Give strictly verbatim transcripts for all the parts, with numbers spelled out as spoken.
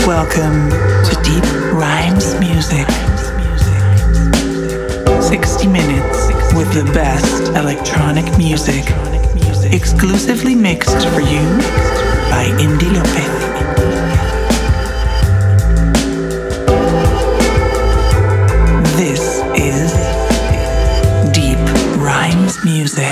Welcome to Deep Rhymes Music. sixty minutes with the best electronic music. Exclusively mixed for you by Indy Lopez. This is Deep Rhymes Music.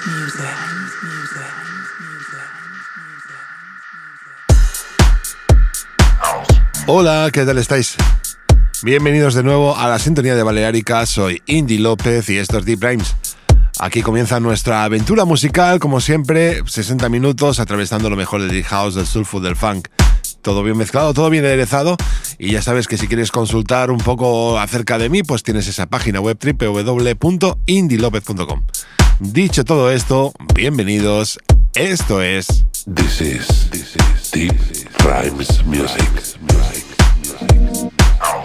Hola, ¿qué tal estáis? Bienvenidos de nuevo a la sintonía de Balearica. Soy Indy López y esto es Deep Rhymes. Aquí comienza nuestra aventura musical, como siempre, sesenta minutos atravesando lo mejor del deep house, del soulful, del funk. Todo bien mezclado, todo bien aderezado. Y ya sabes que si quieres consultar un poco acerca de mí, pues tienes esa página web doble u doble u doble u punto indy lopez punto com. Dicho todo esto, bienvenidos. Esto es... This is, this is Deep Rhymes Music. Music. House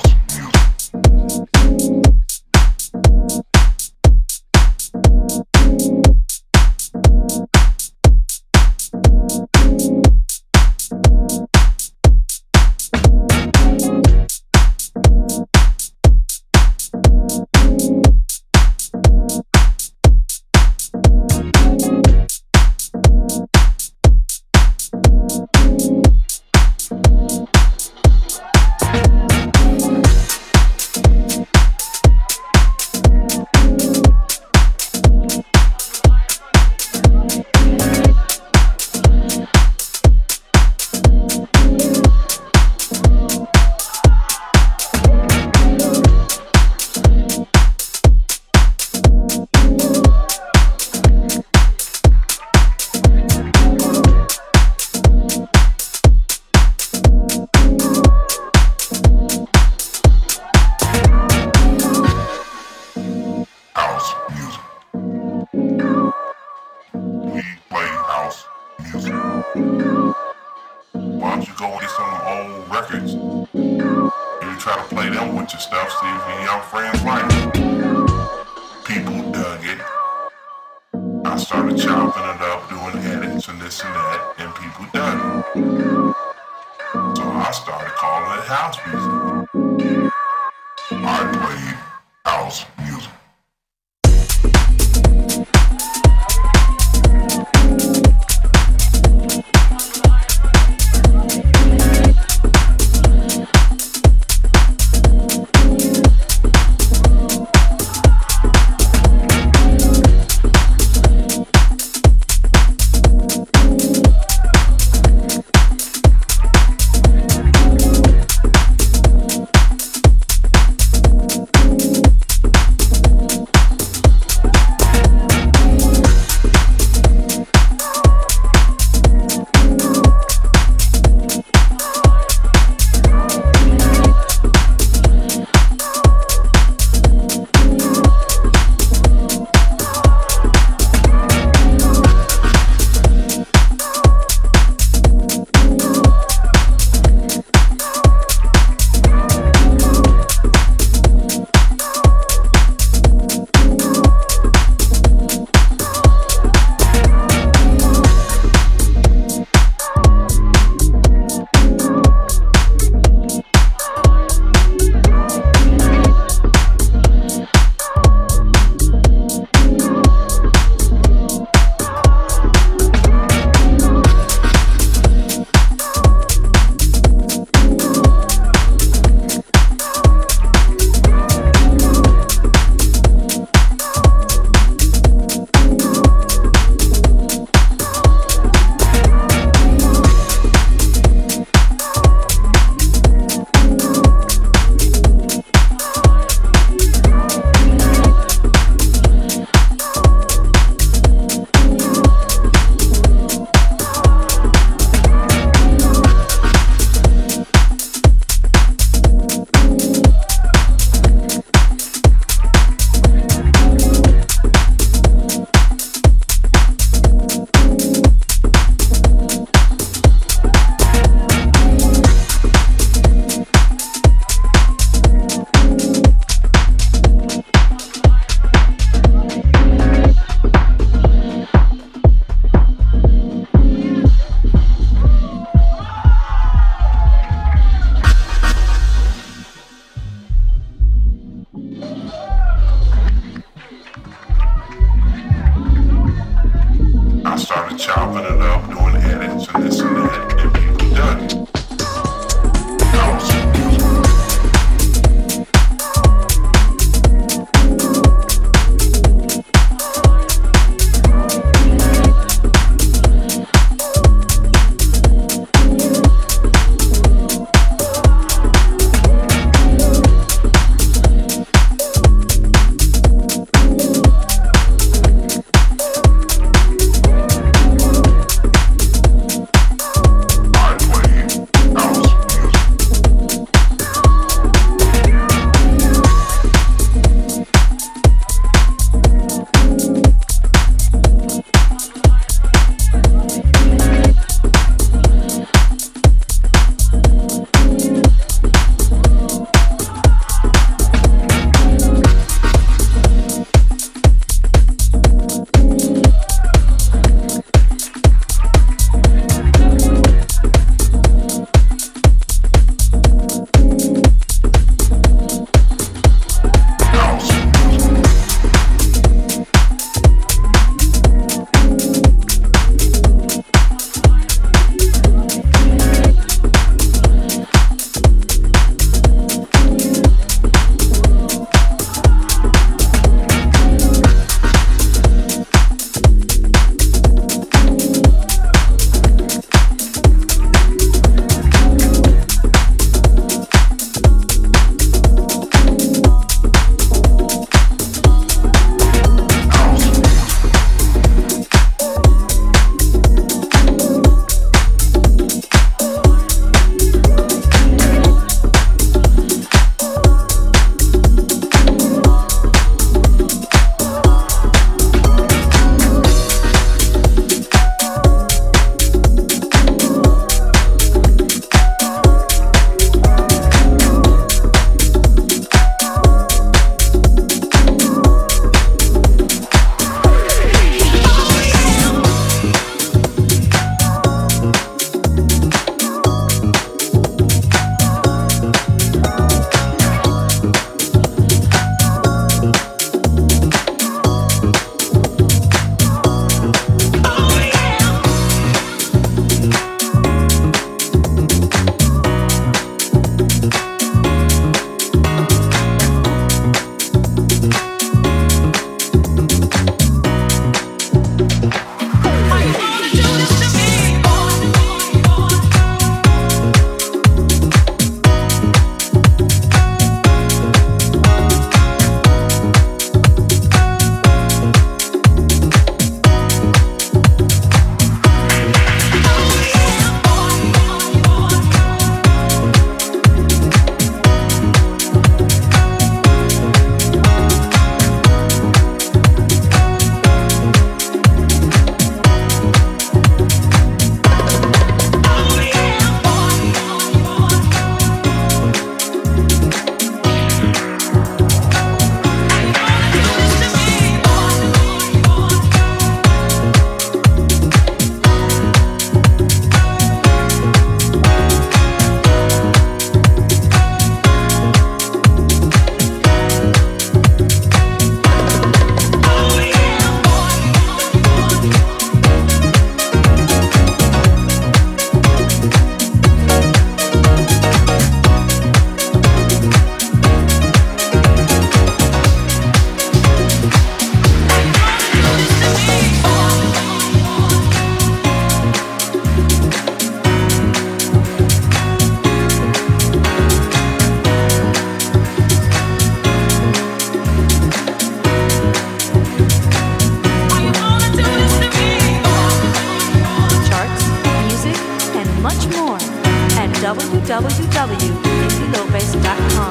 w w w dot indy lopez dot com.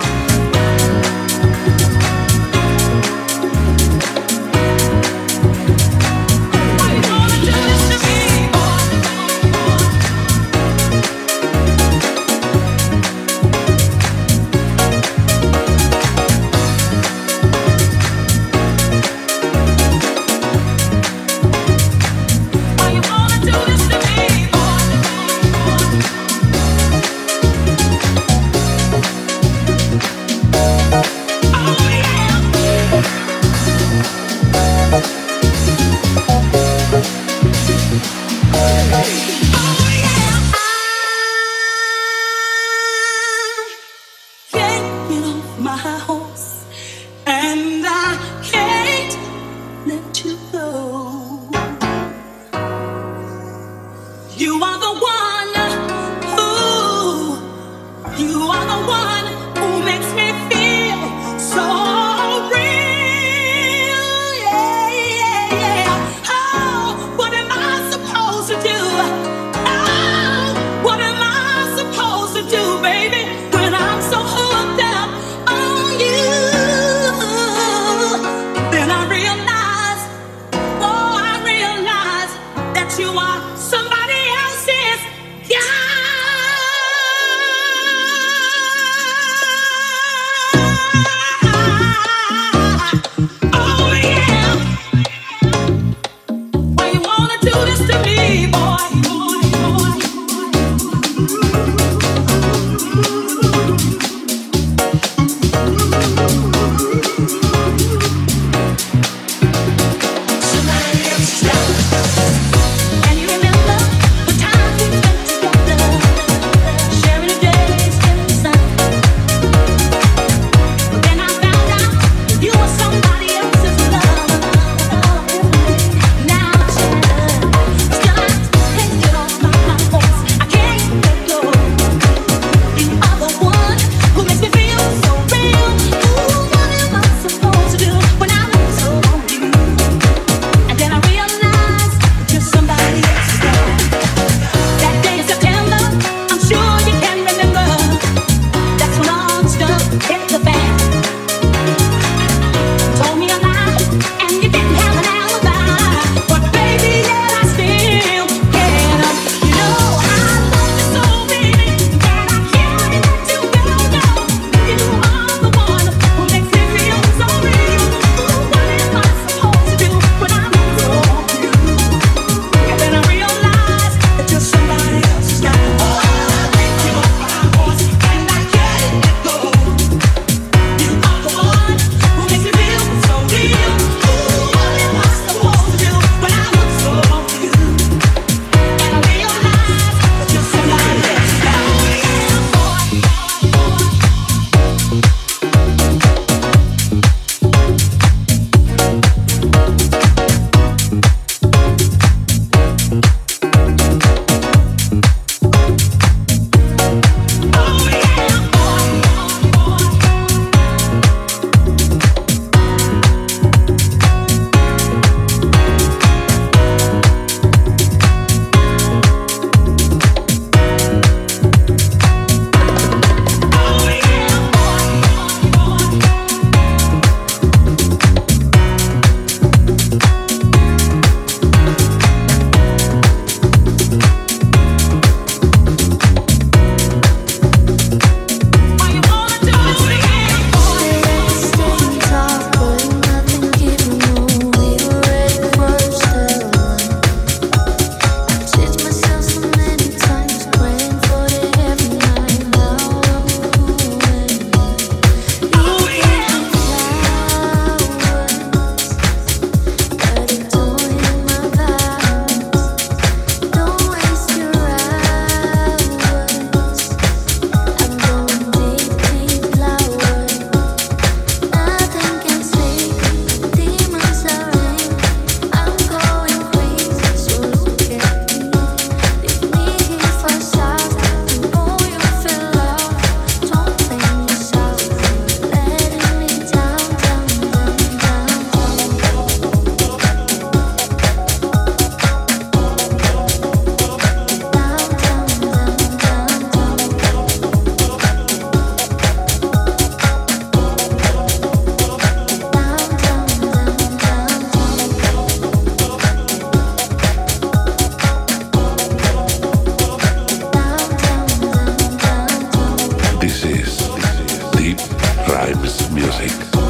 Tribes Music.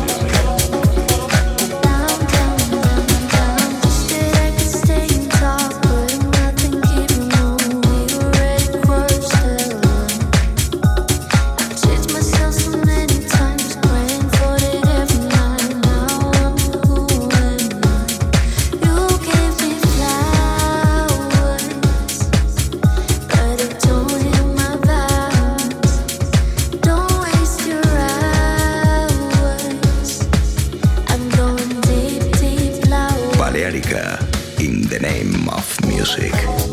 In the name of music.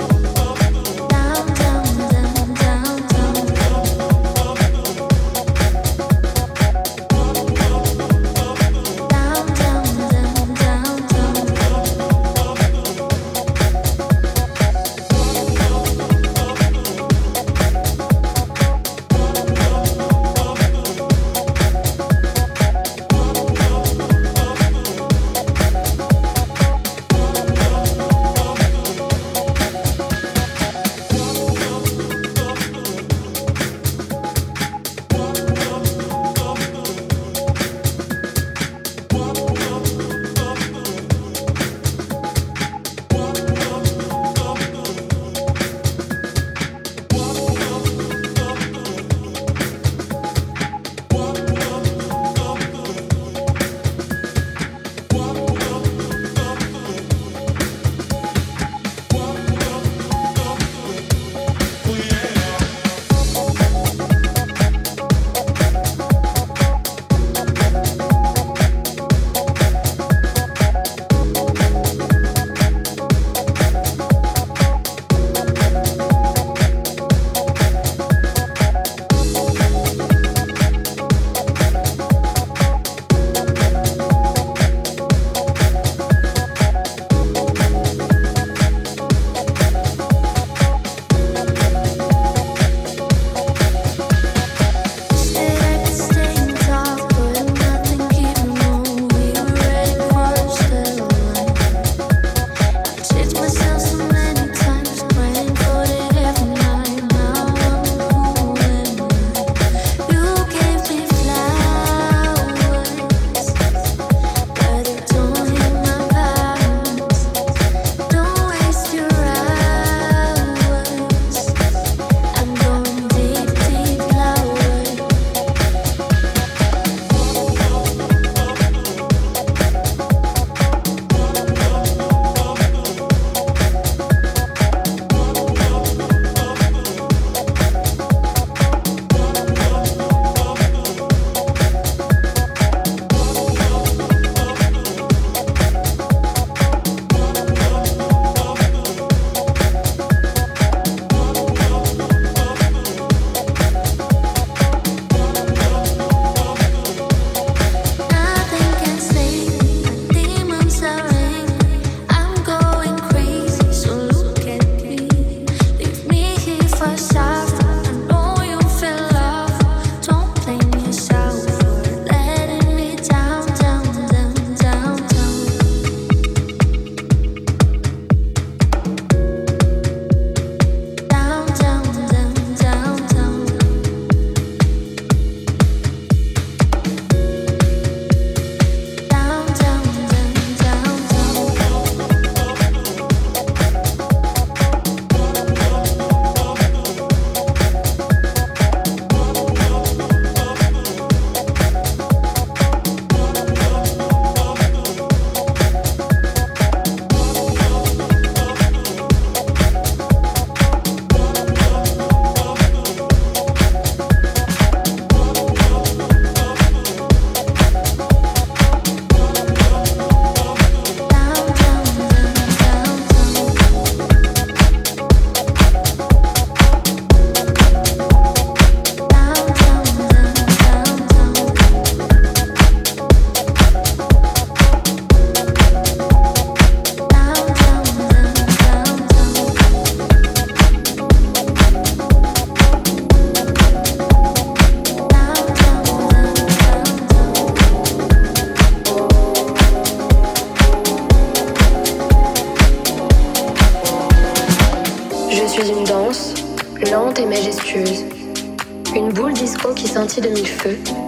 suis une danse, lente et majestueuse. Une boule disco qui scintille de mille feux,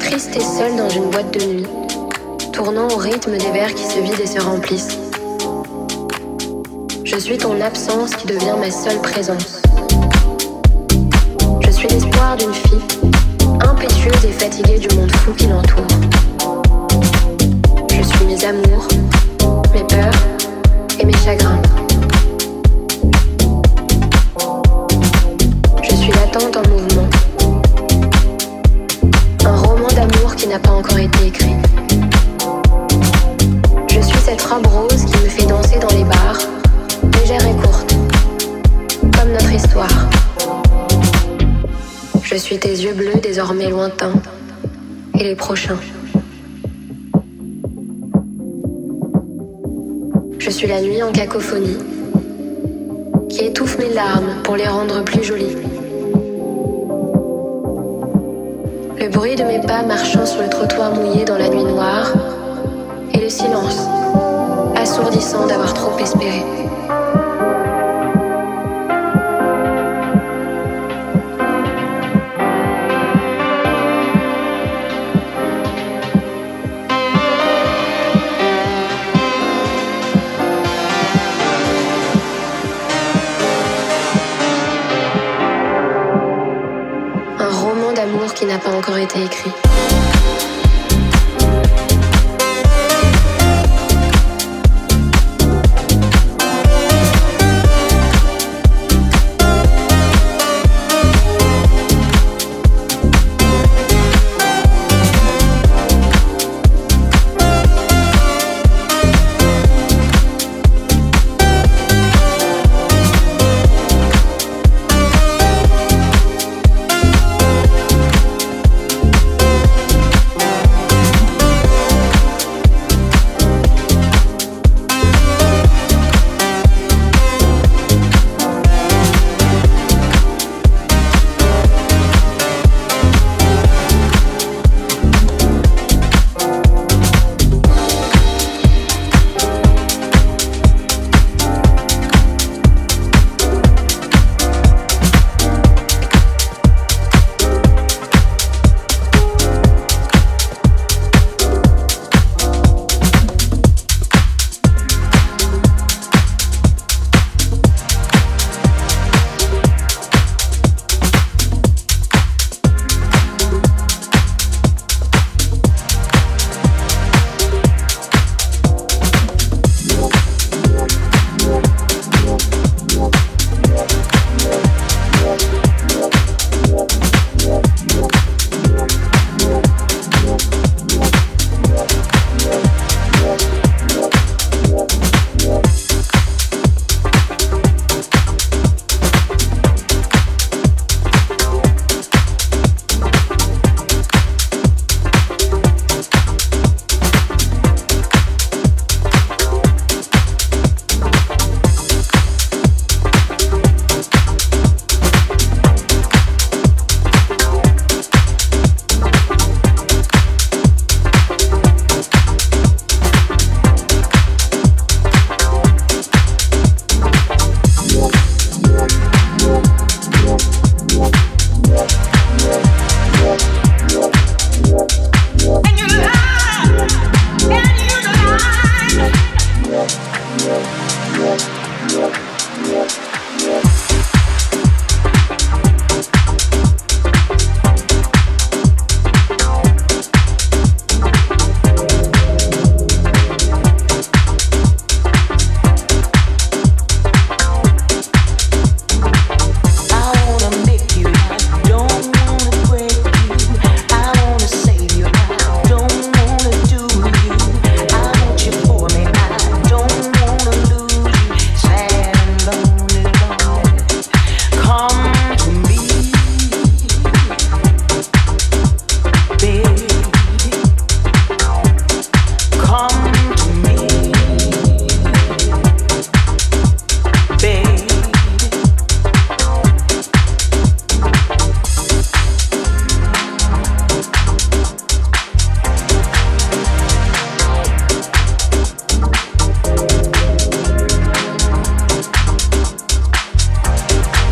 triste et seule dans une boîte de nuit, tournant au rythme des verres qui se vident et se remplissent. Je suis ton absence qui devient ma seule présence. Je suis l'espoir d'une fille, impétueuse et fatiguée du monde fou qui l'entoure. Je suis mes amours, mes peurs et mes chagrins. Je suis l'attente en mouvement. Un roman d'amour qui n'a pas encore été écrit. Je suis cette robe rose qui me fait danser dans les bars, légère et courte, comme notre histoire. Je suis tes yeux bleus désormais lointains, et les prochains. Je suis la nuit en cacophonie, qui étouffe mes larmes pour les rendre plus jolies. Le bruit de mes pas marchant sur le trottoir mouillé dans la nuit noire, et le silence, assourdissant d'avoir trop espéré. Qui n'a pas encore été écrit.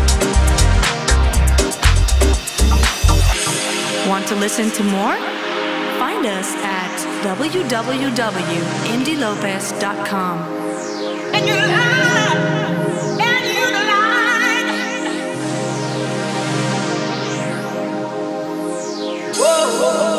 Want to listen to more? find us at w w w dot indy lopez dot com. And you lie, and you lie. Whoa, whoa.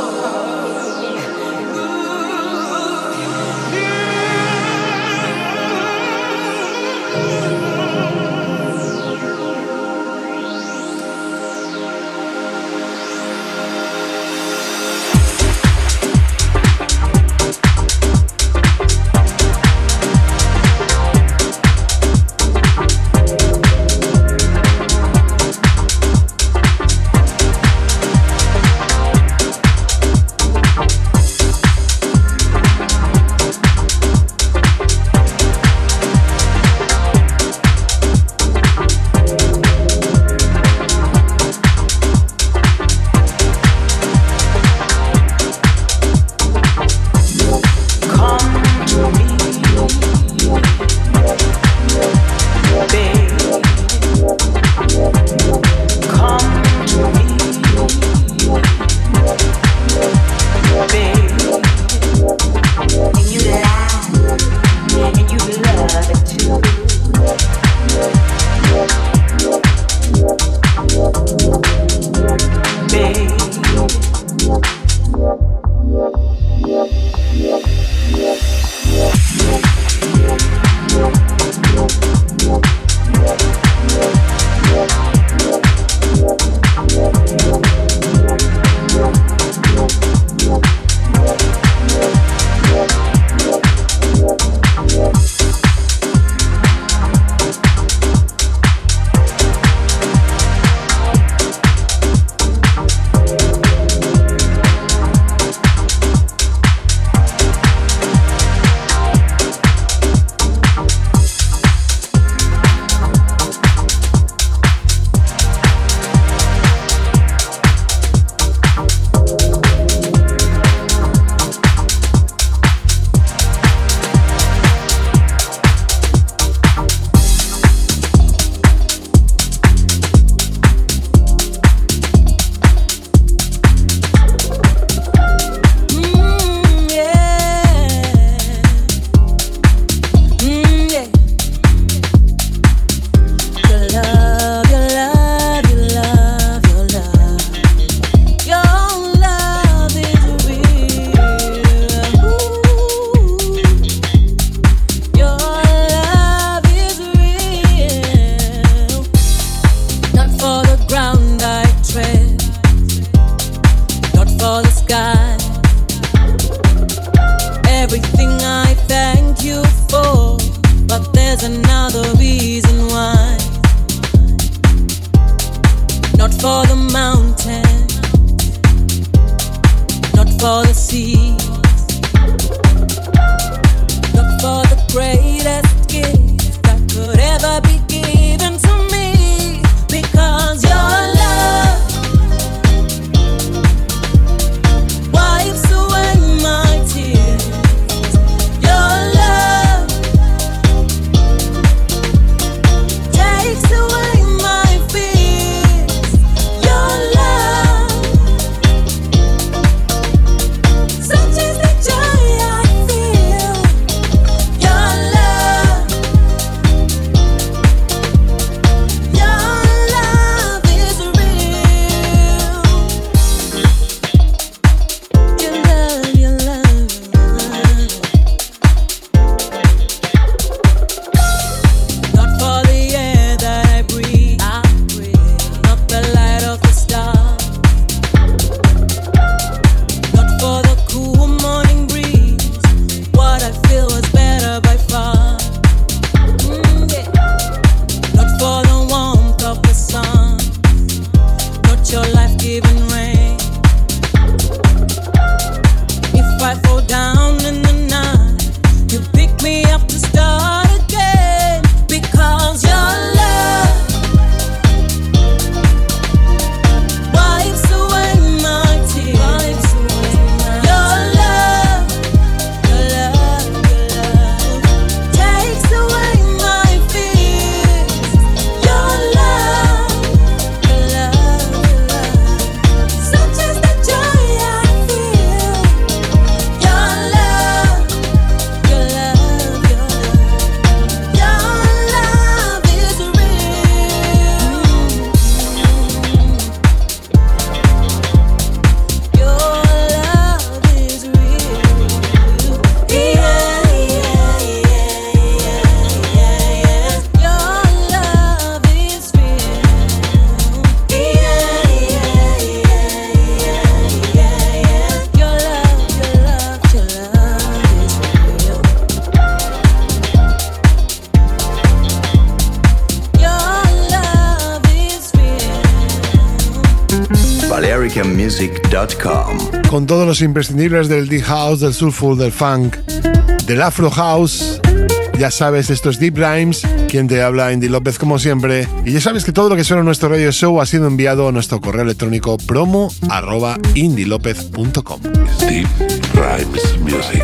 american music dot com. Con todos los imprescindibles del deep house, del soulful, del funk, del afro house. Ya sabes, esto es Deep Rhymes, quien te habla, Indy López, como siempre. Y ya sabes que todo lo que suena en nuestro radio show ha sido enviado a nuestro correo electrónico promo arroba indylopez punto com. Deep Rhymes Music.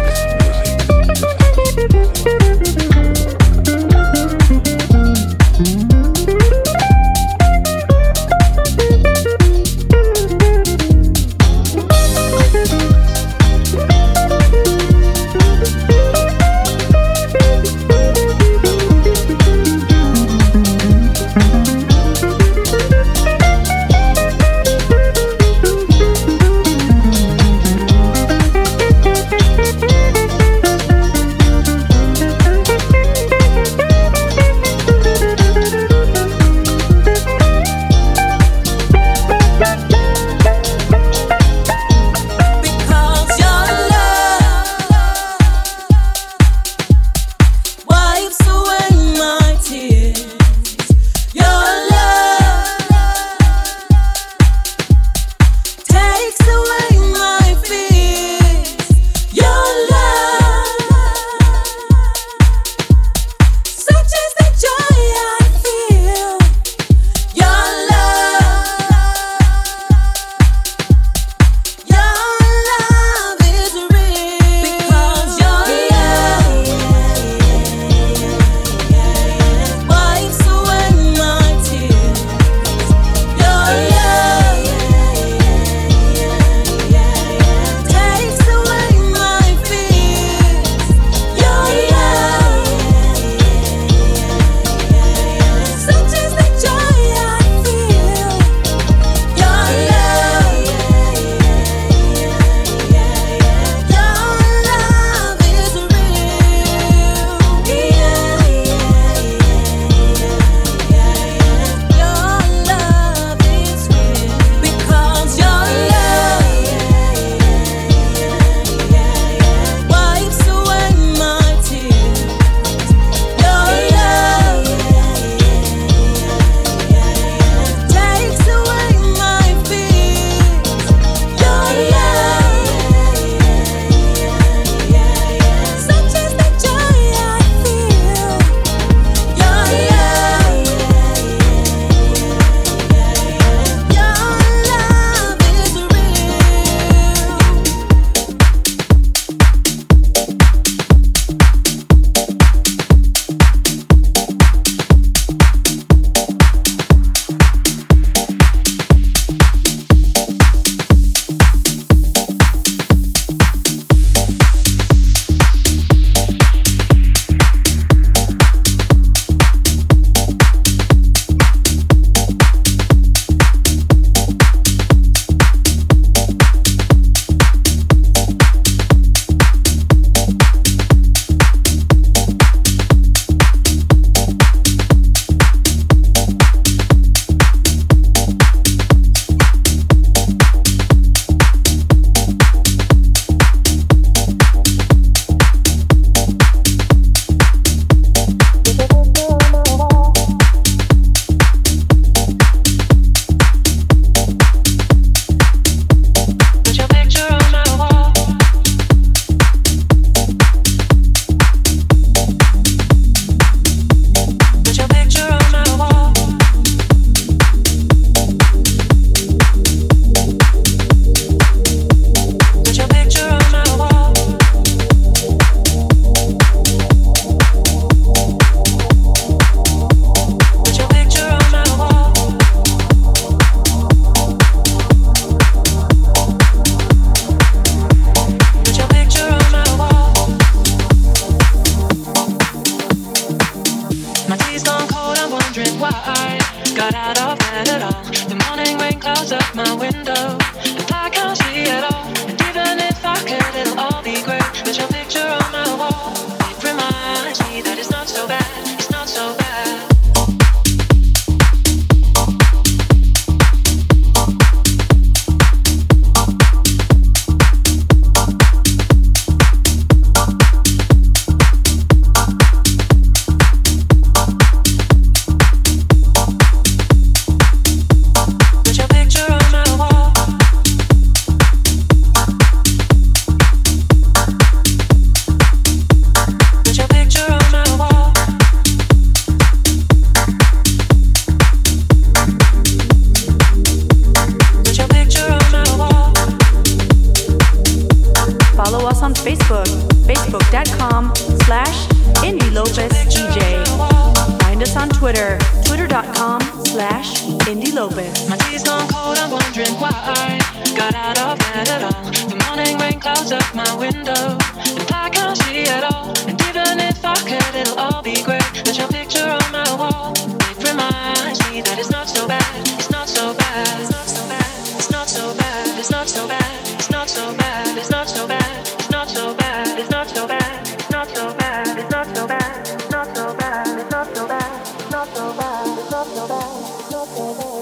slash Indy Lopez D J. Find us on Twitter, twitter.com slash Indy Lopez. My tea's gone cold, I'm wondering why I got out of bed at all. The morning rain clouds up my window, and I can't see at all. And even if I could, it'll all be great. There's your picture on my wall. It reminds me that it's not so bad. It's not so bad. It's not so bad. It's not so bad. It's not so bad. It's not so bad. It's not so bad. It's not so bad. It's not so bad. It's not so bad. It's not so bad. It's not so bad. It's not so bad. It's not so bad. It's not so bad. It's not so bad.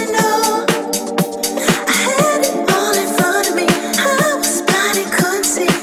See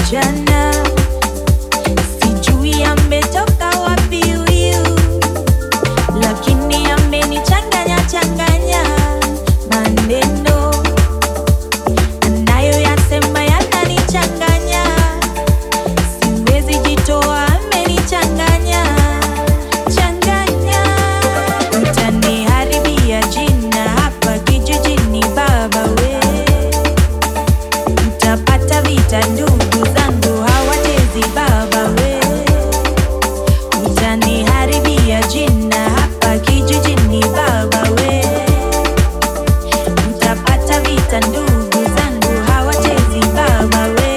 jana, sijui ametoka wapi huyu, lakini amenichanganya changanya maneno anayoyasema yananichanganya, siwezi jitoa, amenichanganya changanya, utaniharibia jina hapa kijijini baba we, utapata vita ndugu zangu hawachezi baba we, utaniharibia jina hapa kijijini baba we, utapata vita ndugu zangu hawachezi baba we.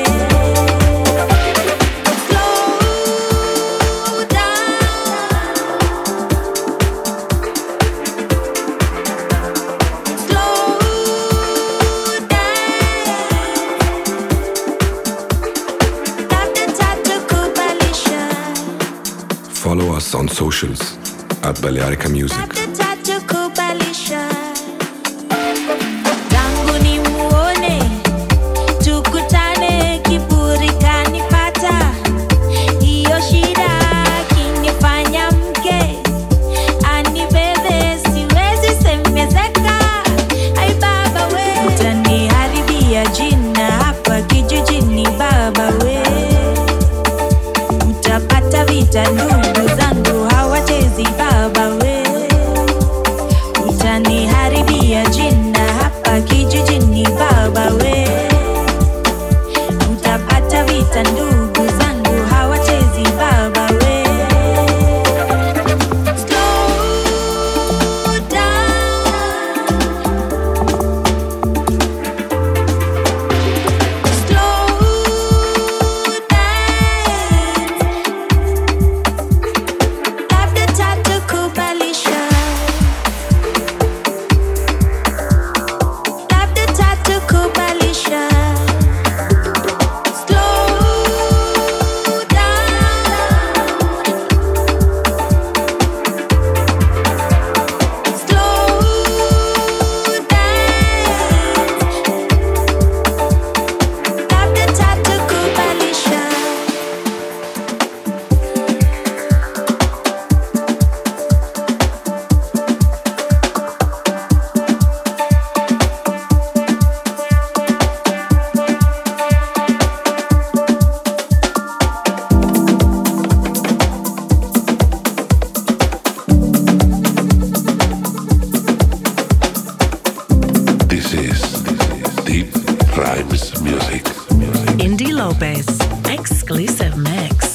Slow down, Follow us on socials at Balearica Music. tangu ni muone tukutane, kiburi kanipata, hiyo shida kinifanya mke anibebe, siwezi semezeka, ai baba we, utaniharibia jina hapa kijijini baba we, utapata vita ndugu zangu hawachezi baba we, utaniharibia jina hapa kijijini baba we, utapata vita ndugu zangu hawachezi baba we. Slow down, slow down, labda tatukubalisha, labda tatukubalisha. Slow down, slow down, labda tatukubalisha. This is Deep Rhymes Music. Indie Lopez, exclusive mix.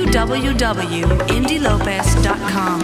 w w w dot indy lopez dot com.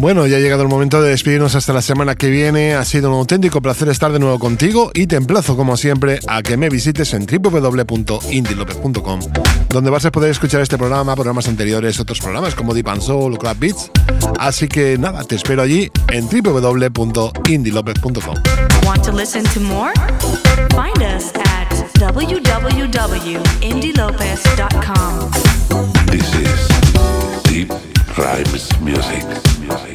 Bueno, ya ha llegado el momento de despedirnos hasta la semana que viene. Ha sido un auténtico placer estar de nuevo contigo y te emplazo, como siempre, a que me visites en w w w punto indie lopez punto com, donde vas a poder escuchar este programa, programas anteriores, otros programas como Deep and Soul o Club Beats. Así que nada, te espero allí en w w w punto indie lopez punto com. Want to listen to more? Find us at w w w dot indie lopez dot com. This is Deep Rhymes Music. Music.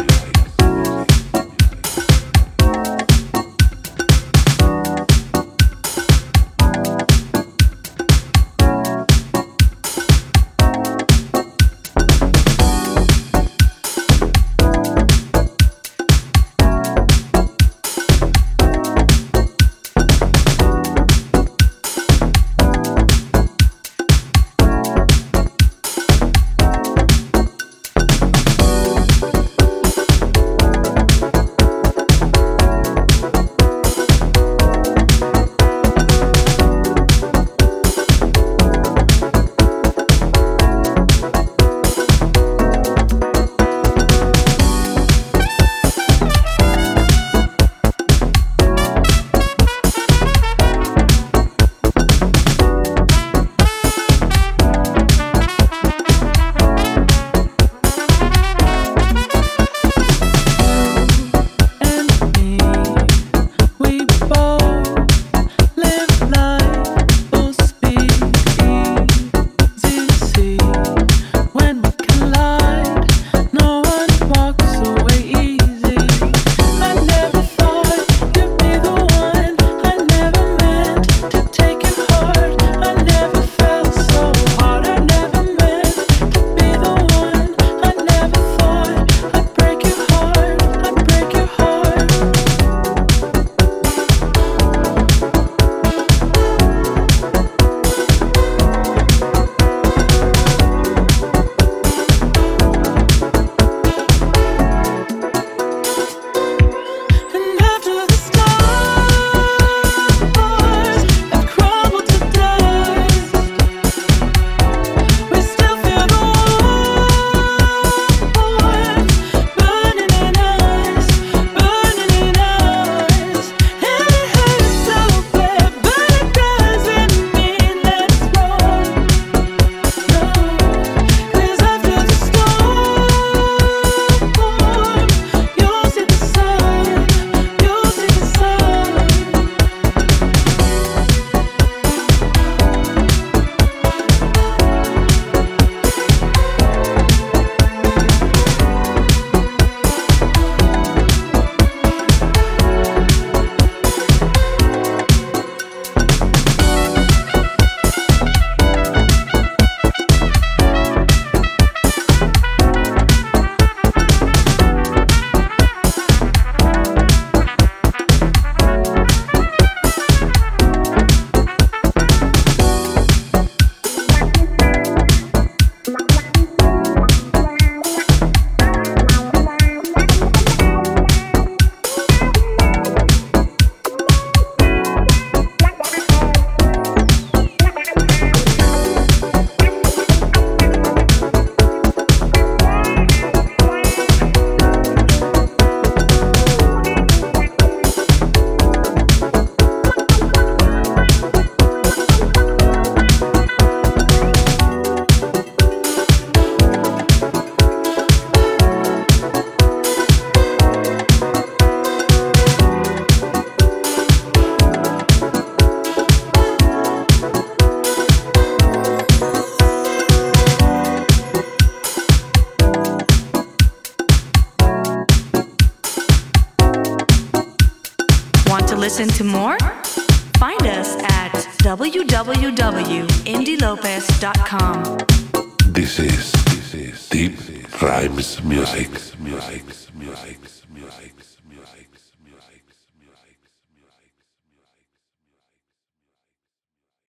Listen to more? Find us at w w w dot indie lopez dot com. This is, this is Deep Rhymes Music. Music. Music.